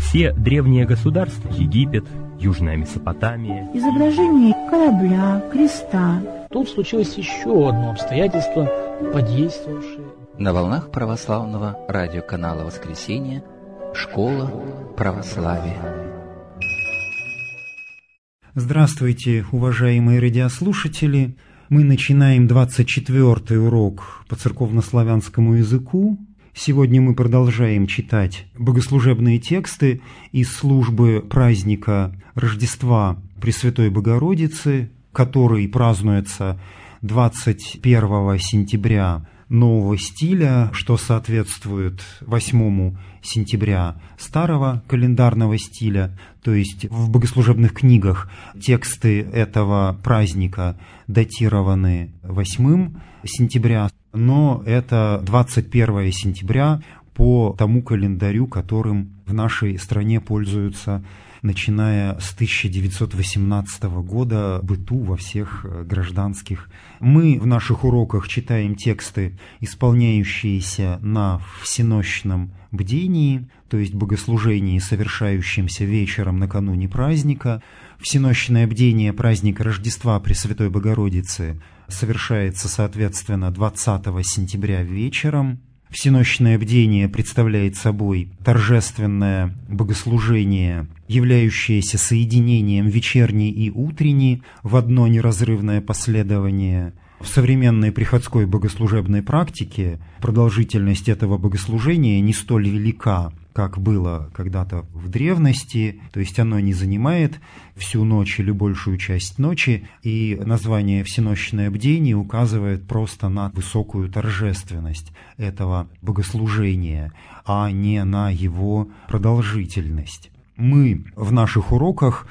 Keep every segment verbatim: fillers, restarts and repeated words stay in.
Все древние государства, Египет, Южная Месопотамия, изображение корабля, креста. Тут случилось еще одно обстоятельство, подействовавшее. На волнах православного радиоканала «Воскресенье» «Школа православия». Здравствуйте, уважаемые радиослушатели! Мы начинаем двадцать четвёртый урок по церковнославянскому языку. Сегодня мы продолжаем читать богослужебные тексты из службы праздника Рождества Пресвятой Богородицы, который празднуется двадцать первого сентября нового стиля, что соответствует восьмому сентября старого календарного стиля. То есть в богослужебных книгах тексты этого праздника датированы восьмым сентября, но это двадцать первого сентября по тому календарю, которым в нашей стране пользуются, начиная с тысяча девятьсот восемнадцатого года, быту во всех гражданских. Мы в наших уроках читаем тексты, исполняющиеся на всенощном бдении, то есть богослужении, совершающемся вечером накануне праздника. Всенощное бдение праздника Рождества Пресвятой Богородицы совершается, соответственно, двадцатого сентября вечером. Всенощное бдение представляет собой торжественное богослужение, являющееся соединением вечерней и утренней в одно неразрывное последование. В современной приходской богослужебной практике продолжительность этого богослужения не столь велика, как было когда-то в древности, то есть оно не занимает всю ночь или большую часть ночи, и название «всенощное бдение» указывает просто на высокую торжественность этого богослужения, а не на его продолжительность. Мы в наших уроках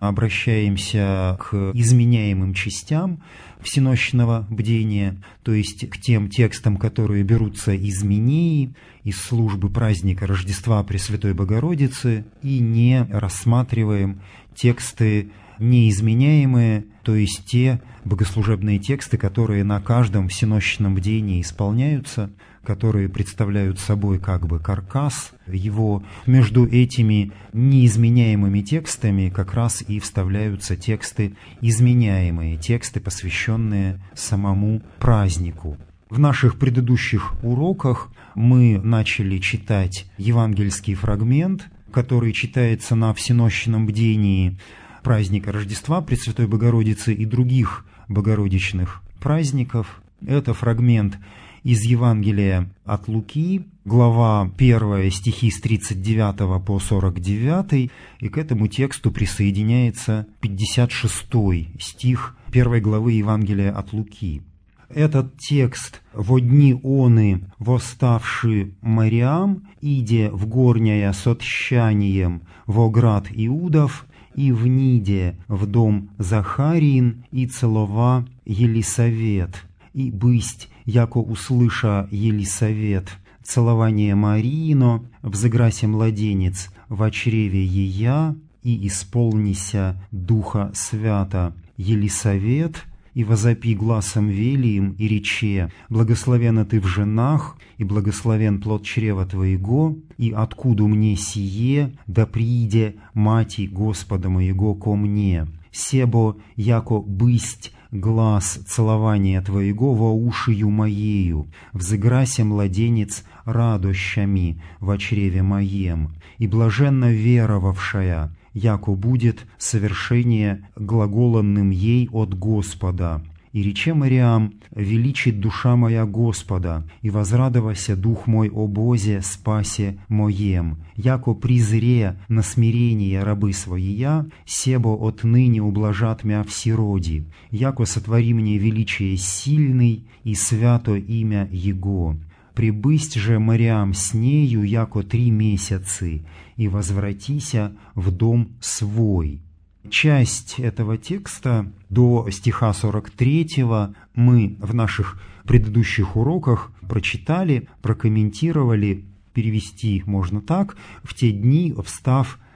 обращаемся к изменяемым частям всенощного бдения, то есть к тем текстам, которые берутся из Минеи, из службы праздника Рождества Пресвятой Богородицы, и не рассматриваем тексты неизменяемые, то есть те богослужебные тексты, которые на каждом всенощном бдении исполняются, которые представляют собой как бы каркас его. Между этими неизменяемыми текстами как раз и вставляются тексты изменяемые, тексты, посвященные самому празднику. В наших предыдущих уроках мы начали читать евангельский фрагмент, который читается на всенощном бдении праздника Рождества Пресвятой Богородицы и других богородичных праздников. Это фрагмент из Евангелия от Луки, глава первая, стихи с тридцать девятого по сорок девятый, и к этому тексту присоединяется пятьдесят шестой стих первой главы Евангелия от Луки. Этот текст «Во дни оны восставши Мариам, иде в горняя с отщанием во град Иудов, и вниде в дом Захариин, и целова Елисавет, и бысть, яко услыша Елисавет, целование Мариино, взыграсе младенец во чреве ея, и исполнися Духа Свята Елисавет, и возопи гласом велиим, и рече: благословена ты в женах, и благословен плод чрева твоего, и откуда мне сие, да прииде мати Господа моего ко мне. Себо, яко бысть глаз целования твоего во ушию моею, взыграся младенец радощами во чреве моем, и блаженно веровавшая, яко будет совершение глаголанным ей от Господа. И рече Мариам: величит душа моя Господа, и возрадовался дух мой о Бозе спасе моем, яко призре на смирение рабы своия, себо отныне ублажат мя всероди, яко сотвори мне величие сильный, и свято имя Его. Прибысть же Мариам с нею, яко три месяцы, и возвратися в дом свой». Часть этого текста до стиха сорок третьего мы в наших предыдущих уроках прочитали, прокомментировали, перевести можно так: «В те дни, встав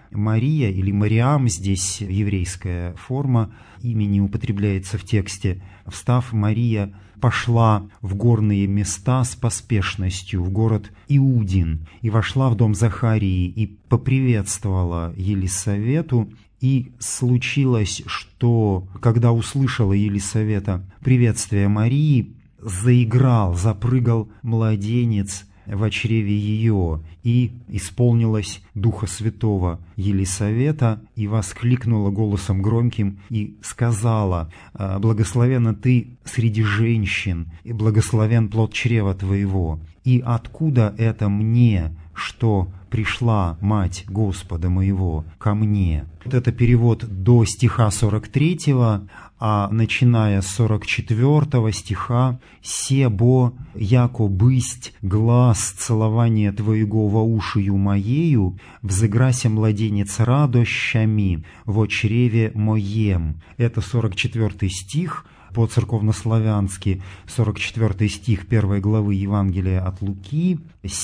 Мария или Мариам, здесь еврейская форма имени употребляется в тексте. Встав, Мария пошла в горные места с поспешностью, в город Иудин, и вошла в дом Захарии, и поприветствовала Елисавету. И случилось, что, когда услышала Елисавета приветствие Марии, заиграл, запрыгал младенец в чреве ее, и исполнилась Духа Святого Елисавета, и воскликнула голосом громким, и сказала: «Благословенна ты среди женщин, и благословен плод чрева твоего. И откуда это мне, что пришла мать Господа моего ко мне?» Вот это перевод до стиха сорок третьего, а начиная с сорок четвёртого стиха: «Себо, яко бысть глаз целования твоего во ушию моею, взыграся младенец радощами во чреве моем». Это сорок четвёртый стих по-церковнославянски, сорок четвёртый стих первой главы Евангелия от Луки.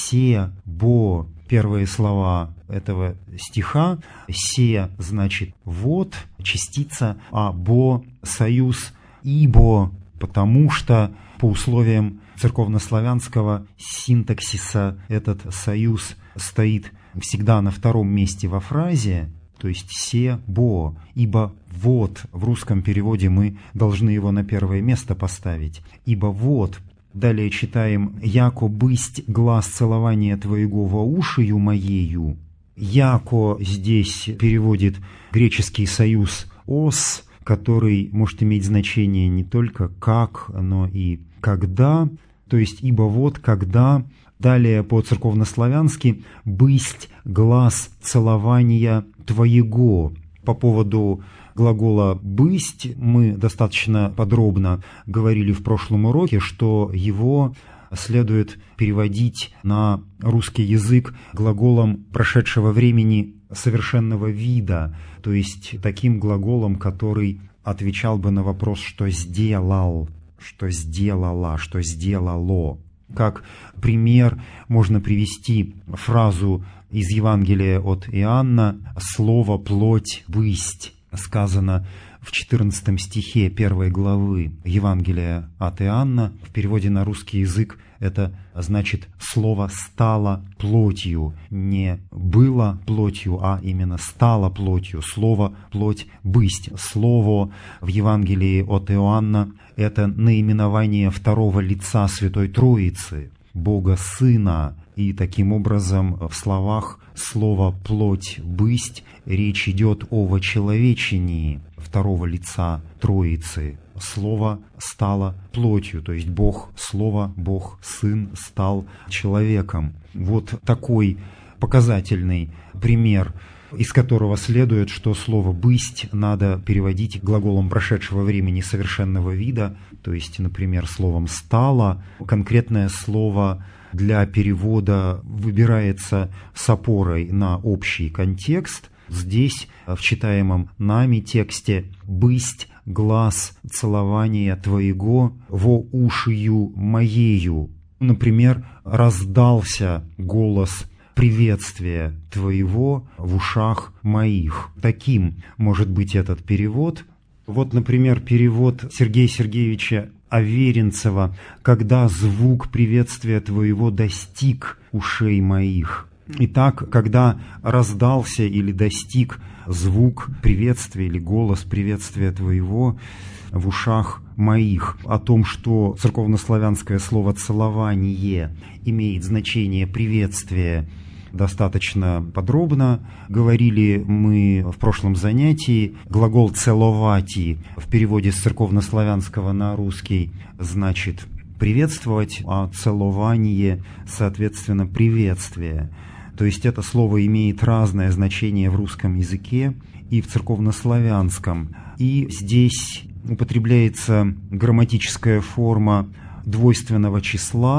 «Себо», первые слова этого стиха. «Се» значит «вот», частица, а «бо» — союз, «ибо», потому что по условиям церковнославянского синтаксиса этот союз стоит всегда на втором месте во фразе, то есть «се-бо», ибо «вот» в русском переводе мы должны его на первое место поставить, ибо «вот». Далее читаем: «Яко бысть глаз целования твоего во ушию моею». «Яко» здесь переводит греческий союз «ос», который может иметь значение не только «как», но и «когда», то есть «ибо вот когда». Далее по-церковнославянски «бысть глаз целования твоего». По поводу глагола «бысть» мы достаточно подробно говорили в прошлом уроке, что его следует переводить на русский язык глаголом прошедшего времени совершенного вида, то есть таким глаголом, который отвечал бы на вопрос «что сделал», «что сделала», «что сделало». Как пример можно привести фразу из Евангелия от Иоанна «слово плоть бысть». Сказано в четырнадцатом стихе первой главы Евангелия от Иоанна. В переводе на русский язык это значит «слово стало плотью». Не было плотью, а именно стало плотью. Слово плоть бысть. Слово в Евангелии от Иоанна — это наименование второго лица Святой Троицы, Бога Сына. И таким образом в словах «слово плоть бысть» речь идет о вочеловечении второго лица Троицы. Слово стало плотью, то есть Бог Слово, Бог Сын стал человеком. Вот такой показательный пример, из которого следует, что слово «бысть» надо переводить глаголом прошедшего времени совершенного вида, то есть, например, словом «стало». Конкретное слово для перевода выбирается с опорой на общий контекст. Здесь, в читаемом нами тексте, «бысть глаз целования твоего во ушию моею». Например, «раздался голос приветствия твоего в ушах моих». Таким может быть этот перевод. Вот, например, перевод Сергея Сергеевича Аверинцева: «когда звук приветствия твоего достиг ушей моих». Итак, когда раздался или достиг звук приветствия или голос приветствия твоего в ушах моих. О том, что церковнославянское слово «целование» имеет значение приветствия, достаточно подробно говорили мы в прошлом занятии. Глагол «целовати» в переводе с церковнославянского на русский значит «приветствовать», а «целование» соответственно «приветствие». То есть это слово имеет разное значение в русском языке и в церковнославянском. И здесь употребляется грамматическая форма двойственного числа,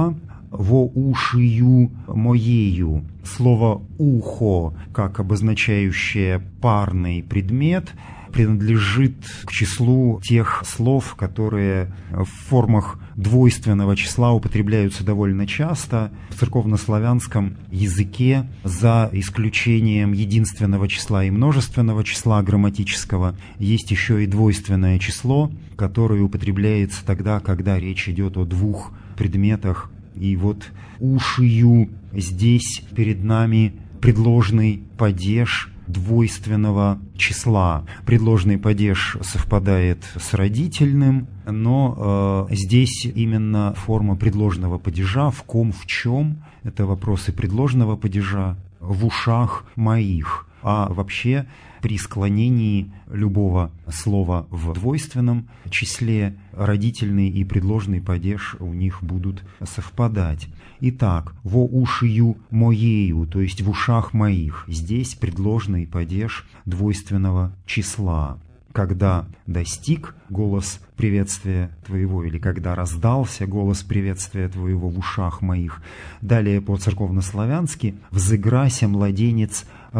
во ушию моею. Слово «ухо», как обозначающее парный предмет, принадлежит к числу тех слов, которые в формах двойственного числа употребляются довольно часто в церковнославянском языке, за исключением единственного числа и множественного числа грамматического. Есть еще и двойственное число, которое употребляется тогда, когда речь идет о двух предметах. И вот «ушию» здесь перед нами предложный падеж двойственного числа. Предложный падеж совпадает с родительным, но э, здесь именно форма предложного падежа. В ком, в чем — это вопросы предложного падежа. В ушах моих. А вообще при склонении любого слова в двойственном числе родительный и предложный падеж у них будут совпадать. Итак, во ушию моею, то есть в ушах моих. Здесь предложный падеж двойственного числа. Когда достиг голос приветствия твоего, или когда раздался голос приветствия твоего в ушах моих. Далее по-церковнославянски «взыграся младенец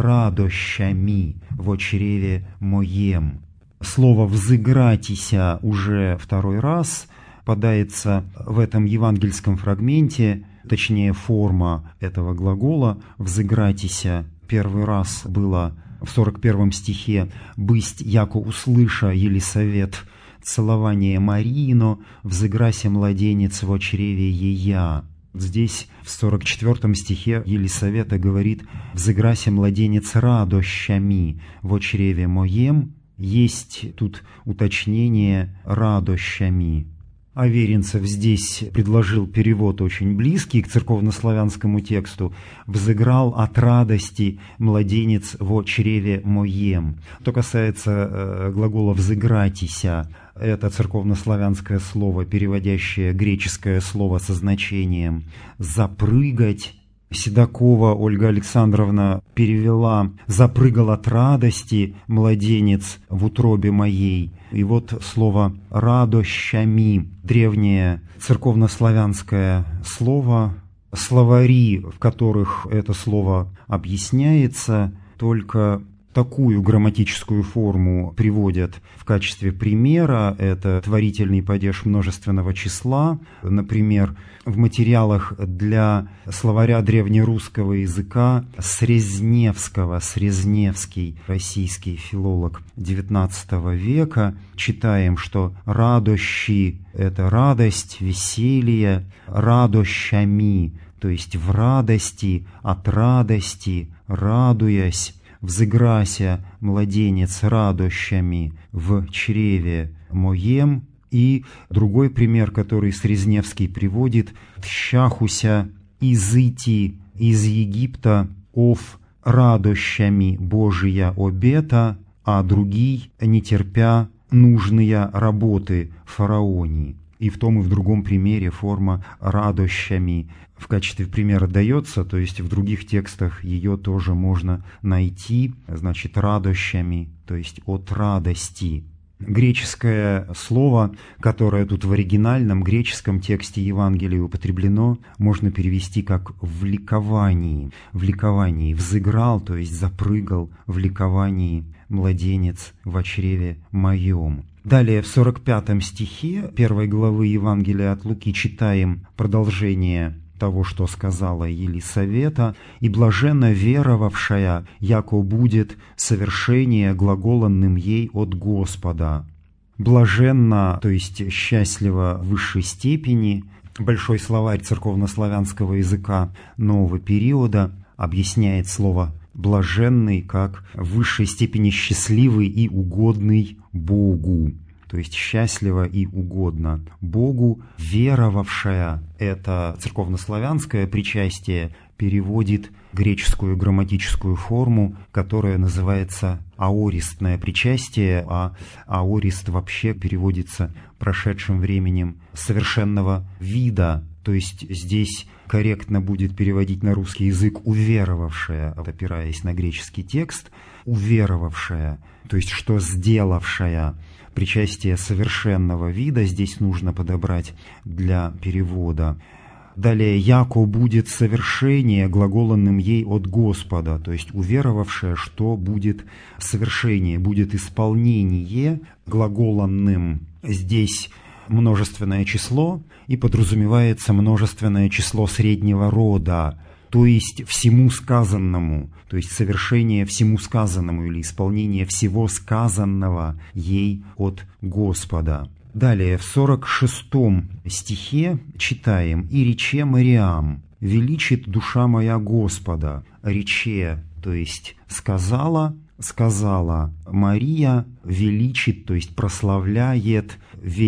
радощами во чреве моем». Слово «взыгратися» уже второй раз подается в этом евангельском фрагменте, точнее форма этого глагола «взыгратися» первый раз было в сорок первом стихе «бысть, яко услыша Елисавет целование Мариино, взыграся младенец во чреве ея». Здесь в сорок четвёртом стихе Елисавета говорит «взыграся младенец радощами во чреве моем». Есть тут уточнение «радощами». Аверинцев здесь предложил перевод очень близкий к церковнославянскому тексту «взыграл от радости младенец во чреве моем». Что касается э, глагола «взыгратися», это церковнославянское слово, переводящее греческое слово со значением «запрыгать». Седокова Ольга Александровна перевела «запрыгал от радости младенец в утробе моей». И вот слово «радощами», древнее церковнославянское слово, словари, в которых это слово объясняется, только такую грамматическую форму приводят в качестве примера. Это творительный падеж множественного числа. Например, в материалах для словаря древнерусского языка Срезневского, Срезневский, российский филолог девятнадцатого века, читаем, что «радощи» — это радость, веселье, «радощами», то есть в радости, от радости, радуясь. «Взыграся младенец радощами в чреве моем». И другой пример, который Срезневский приводит: «Тщахуся изыти из Египта ов радощами Божия обета, а другий, не терпя нужные работы фараони». И в том и в другом примере форма «радощами» в качестве примера дается, то есть в других текстах ее тоже можно найти, значит, «радощами», то есть «от радости». Греческое слово, которое тут в оригинальном греческом тексте Евангелия употреблено, можно перевести как «в ликовании». В ликовании «взыграл», то есть «запрыгал», в ликовании младенец во чреве моем. Далее в сорок пятом стихе первой главы Евангелия от Луки читаем продолжение того, что сказала Елисавета: «И блаженна веровавшая, яко будет совершение глаголанным ей от Господа». Блаженна, то есть счастливо в высшей степени. Большой словарь церковнославянского языка нового периода объясняет слово «блаженный» как в высшей степени счастливый и угодный Богу. То есть счастливо и угодно Богу. Веровавшая — это церковнославянское причастие, переводит греческую грамматическую форму, которая называется аористное причастие, а аорист вообще переводится прошедшим временем совершенного вида. То есть здесь корректно будет переводить на русский язык «уверовавшая», опираясь на греческий текст, «уверовавшая», то есть что сделавшая. Причастие совершенного вида здесь нужно подобрать для перевода. Далее, яко будет совершение глаголанным ей от Господа, то есть уверовавшая, что будет совершение, будет исполнение глаголанным. Здесь множественное число и подразумевается множественное число среднего рода, то есть всему сказанному, то есть совершение всему сказанному или исполнение всего сказанного ей от Господа. Далее, в сорок шестом стихе читаем: «И рече Мариам, величит душа моя Господа». Рече, то есть сказала, сказала Мария, величит, то есть прославляет,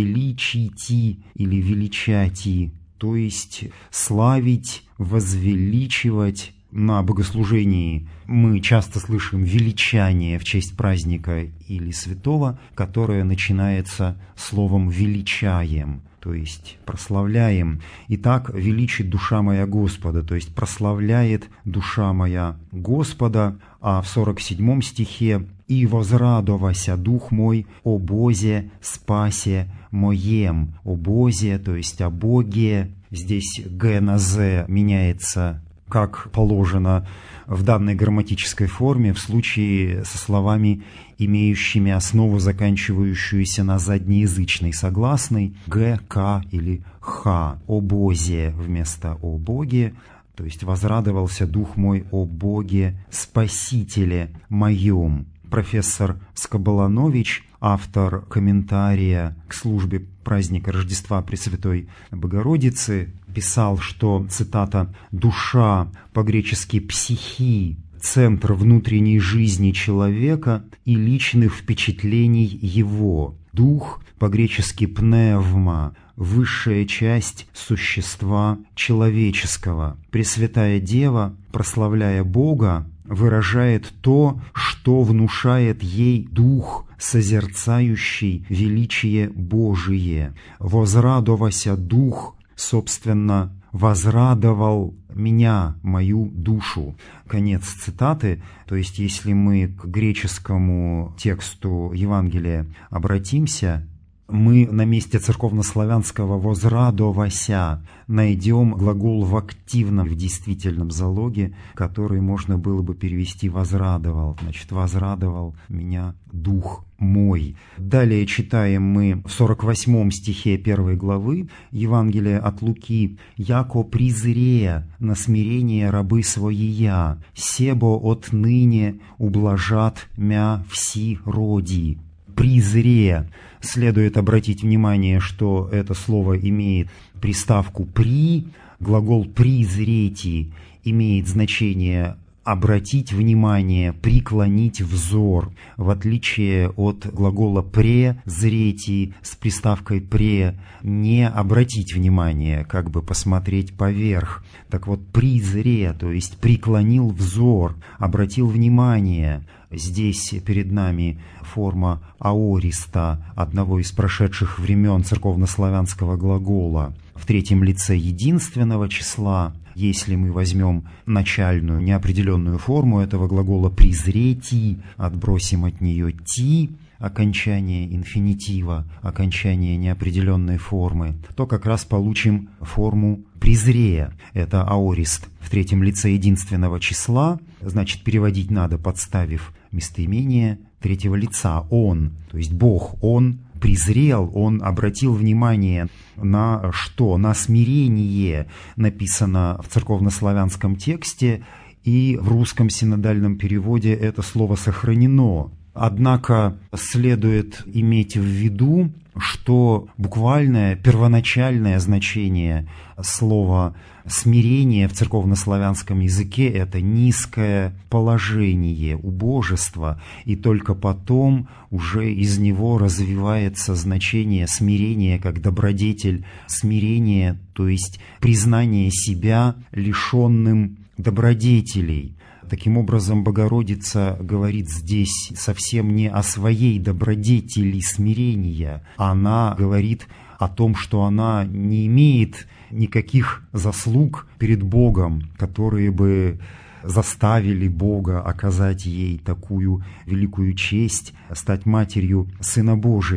величити или величати, то есть славить, возвеличивать. На богослужении мы часто слышим величание в честь праздника или святого, которое начинается словом «величаем», то есть прославляем. Итак, величит душа моя Господа, то есть прославляет душа моя Господа. А в сорок седьмом стихе: «И возрадовася дух мой о Бозе спасе моем». О Бозе, то есть о Боге. Здесь «г» на «з» меняется, как положено в данной грамматической форме в случае со словами, имеющими основу, заканчивающуюся на заднеязычной согласной «г», «к» или «х». «О Бозе» вместо «о Боге», то есть «возрадовался дух мой о Боге, Спасителе моем». Профессор Скоболанович, автор комментария к службе праздника Рождества Пресвятой Богородицы, писал, что, цитата, «душа, по-гречески «психи», центр внутренней жизни человека и личных впечатлений его. Дух, по-гречески «пневма», высшая часть существа человеческого. Пресвятая Дева, прославляя Бога, выражает то, что внушает ей дух, созерцающий величие Божие. «Возрадовася дух», собственно, «возрадовал меня, мою душу». Конец цитаты. То есть, если мы к греческому тексту Евангелия обратимся, мы на месте церковнославянского «возрадовася» найдем глагол в активном, в действительном залоге, который можно было бы перевести «возрадовал». Значит, «возрадовал меня дух мой». Далее читаем мы в сорок восьмом стихе первой главы Евангелия от Луки: «Яко призрея на смирение рабы своия, себо отныне ублажат мя вси роди». «Призре». Следует обратить внимание, что это слово имеет приставку «при». Глагол «призрети» имеет значение обратить внимание, преклонить взор, в отличие от глагола «презрети» с приставкой «пре», не обратить внимание, как бы посмотреть поверх. Так вот, «призре», то есть преклонил взор, обратил внимание. Здесь перед нами форма аориста, одного из прошедших времен церковнославянского глагола, в третьем лице единственного числа. Если мы возьмем начальную неопределенную форму этого глагола «призрети», отбросим от нее «ти», окончание инфинитива, окончание неопределенной формы, то как раз получим форму «призрея». Это аорист в третьем лице единственного числа, значит, переводить надо, подставив местоимение третьего лица «он», то есть Бог, Он презрел, Он обратил внимание на что? На смирение, написано в церковнославянском тексте, и в русском синодальном переводе это слово сохранено. Однако следует иметь в виду, что буквальное первоначальное значение слова «смирение» в церковнославянском языке – это низкое положение, убожество, и только потом уже из него развивается значение смирения как добродетель, смирение, то есть признание себя лишенным добродетелей. Таким образом, Богородица говорит здесь совсем не о своей добродетели смирения. Она говорит о том, что она не имеет никаких заслуг перед Богом, которые бы заставили Бога оказать ей такую великую честь, стать матерью Сына Божия.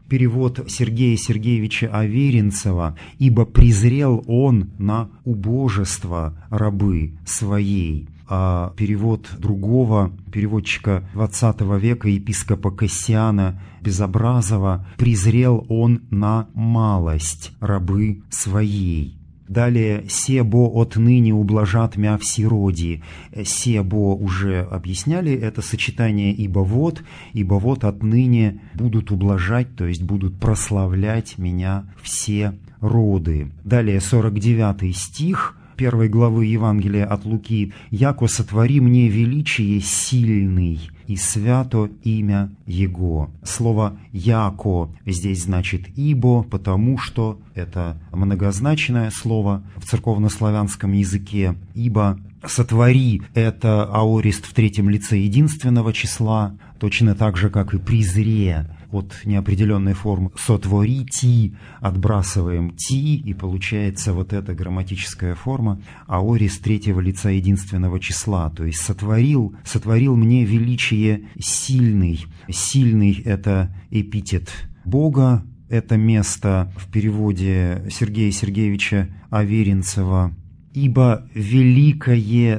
перевод Сергея Сергеевича Аверинцева «Ибо презрел он на убожество рабы своей». А перевод другого переводчика двадцатого века, епископа Кассиана Безобразова «Презрел он на малость рабы своей». Далее «Себо отныне ублажат мя всероди». «Себо» уже объясняли, это сочетание «ибо вот», «ибо вот отныне будут ублажать», то есть будут прославлять меня все роды. Далее сорок девятый стих первой главы Евангелия от Луки: «Яко сотвори мне величие сильный, и свято имя Его». Слово «яко» здесь значит «ибо», потому что это многозначное слово в церковнославянском языке. «Ибо сотвори» — это аорист в третьем лице единственного числа, точно так же, как и «презре» от неопределенной формы «сотворити», отбрасываем «ти», и получается вот эта грамматическая форма аорист третьего лица единственного числа, то есть «сотворил», «сотворил мне величие сильный». Сильный — это эпитет Бога, это место в переводе Сергея Сергеевича Аверинцева. «Ибо великое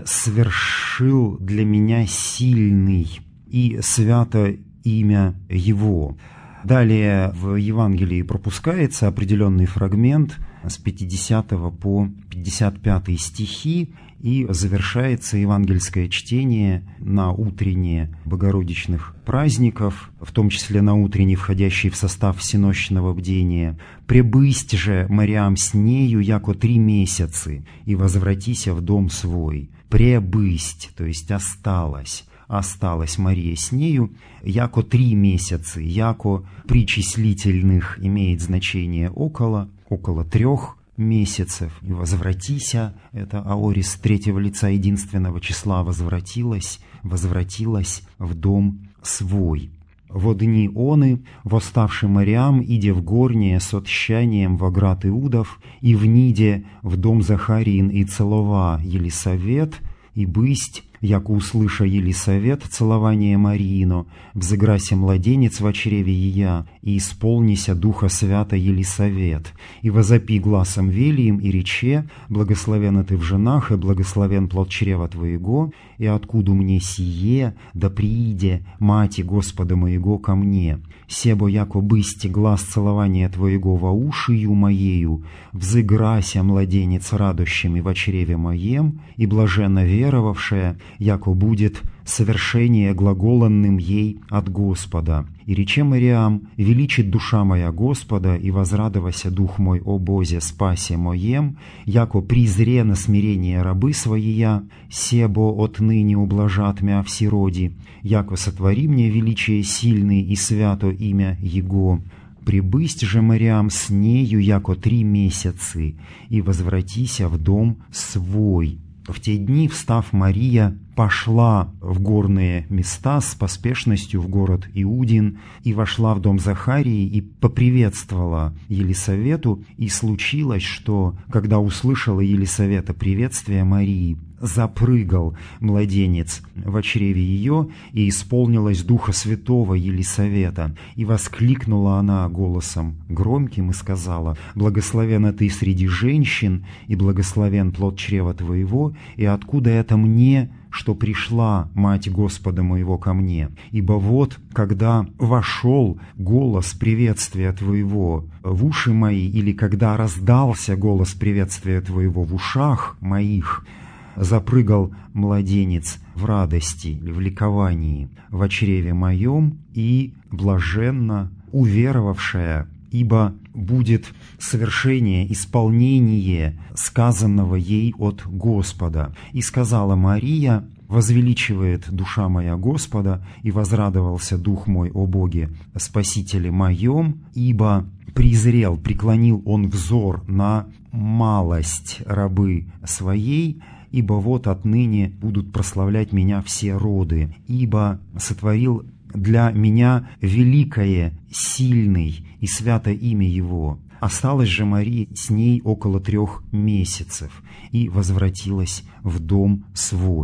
свершил для меня сильный, и свято имя Его». Далее в Евангелии пропускается определенный фрагмент с пятидесятого по пятьдесят пятый стихи, и завершается евангельское чтение на утренние богородичных праздников, в том числе на утренний, входящий в состав всенощного бдения. «Пребысть же Мариам с нею, яко три месяцы, и возвратися в дом свой». Пребысть, то есть осталась. Осталась Мария с нею, яко три месяца, яко причислительных имеет значение около, около трех месяцев. И возвратися, это аорис третьего лица единственного числа, возвратилась, возвратилась в дом свой. «Во дни оны, восставший Мариам, иде в горнее с отщанием во град Иудов, и в ниде в дом Захариин и целова Елисавет, и бысть, яко услыша Елисавет целование Мариино, взыграся младенец в чреве ея, и исполнися Духа Свята Елисавет, и возопи гласом велием, и рече: благословена ты в женах, и благословен плод чрева твоего, и откуда мне сие, да прииде мати Господа моего ко мне. Себо яко бысти глаз целования твоего во ушию моею, взыграся младенец радощами во чреве моем, и блаженно веровавшая, яко будет совершение глаголанным ей от Господа. И рече Мариам: величит душа моя Господа, и возрадовася дух мой о Бозе спасе моем, яко призре на смирение рабы своия, себо отныне ублажат мя всероди, яко сотвори мне величие сильный и свято имя Его. Прибысть же Мариам с нею, яко три месяцы, и возвратися в дом свой». В те дни, встав, Мария пошла в горные места с поспешностью в город Иудин, и вошла в дом Захарии, и поприветствовала Елисавету, и случилось, что, когда услышала Елисавета приветствие Марии, запрыгал младенец во чреве ее, и исполнилась Духа Святого Елисавета, и воскликнула она голосом громким и сказала: «Благословена ты среди женщин, и благословен плод чрева твоего, и откуда это мне, что пришла мать Господа моего ко мне? Ибо вот, когда вошел голос приветствия твоего в уши мои, или когда раздался голос приветствия твоего в ушах моих, запрыгал младенец в радости или в ликовании во чреве моем, и блаженно уверовавшая, ибо будет совершение, исполнение сказанного ей от Господа. И сказала Мария: возвеличивает душа моя Господа, и возрадовался дух мой о Боге Спасителе моем, ибо презрел, преклонил он взор на малость рабы своей, ибо вот отныне будут прославлять меня все роды, ибо сотворил для меня великое, сильный и свято имя Его. Осталась же Мария с ней около трех месяцев, и возвратилась в дом свой».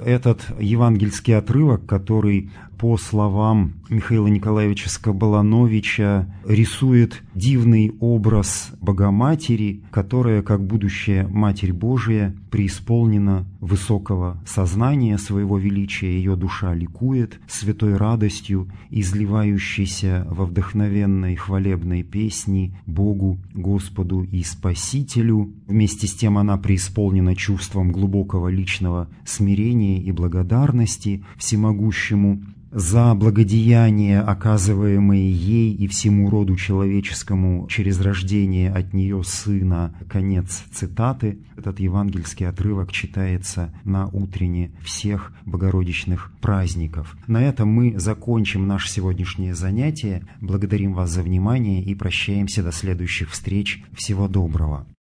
Этот евангельский отрывок, который, по словам Михаила Николаевича Скобалановича, рисует дивный образ Богоматери, которая, как будущая Матерь Божия, преисполнена высокого сознания своего величия, ее душа ликует святой радостью, изливающейся во вдохновенной хвалебной песни Богу, Господу и Спасителю. Вместе с тем она преисполнена чувством глубокого личного смирения и благодарности всемогущему за благодеяния, оказываемые ей и всему роду человеческому через рождение от нее Сына. Конец цитаты. Этот евангельский отрывок читается на утрене всех богородичных праздников. На этом мы закончим наше сегодняшнее занятие. Благодарим вас за внимание и прощаемся до следующих встреч. Всего доброго.